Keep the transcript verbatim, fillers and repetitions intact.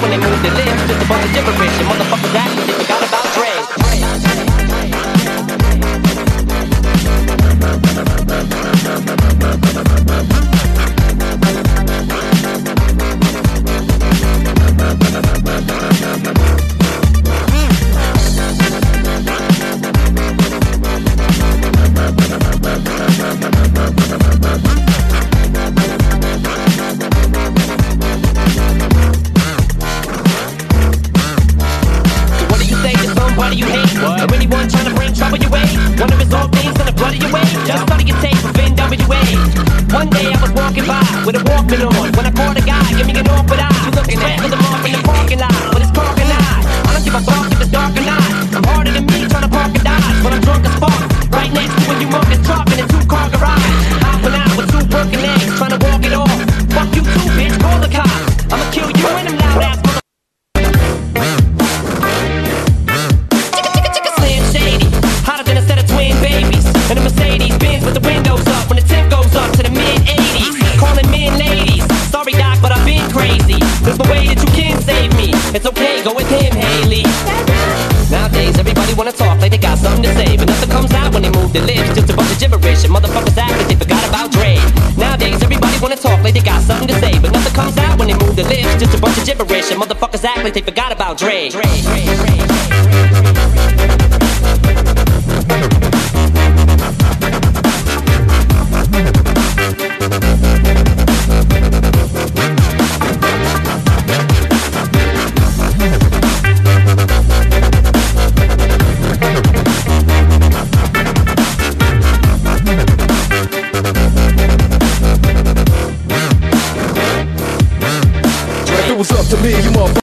when they move their lips. Just a bunch of gibberish, and motherfuckers act like they forgot about Dre. What do you hate? What? Or anyone trying to bring trouble your way? One of his old things in the blood of your way? Just study your tape of N W A. One day I was walking by with a Walkman on when I caught a guy, give me an awkward eye. You looking at him off in the parking lot with his parking eye. I don't give a fuck if it's dark or not. I'm harder than me trying to park and dodge when I'm drunk as fuck. Right next to when you mug is truck in a two-car garage. Hopping out with two broken legs trying to walk it off. Fuck you too, bitch, call the cops. I'ma kill you and them loud ass mother. And a Mercedes Benz with the windows up when the temp goes up to the mid eighties. Calling men ladies. Sorry doc, but I've been crazy. There's no way that you can save me. It's okay, go with him, Haley. Nowadays everybody wanna talk like they got something to say, but nothing comes out when they move their lips. Just a bunch of gibberish and motherfuckers act like they forgot about Dre. Nowadays everybody wanna talk like they got something to say, but nothing comes out when they move their lips. Just a bunch of gibberish and motherfuckers act like they forgot about Dre. Dre, Dre, Dre.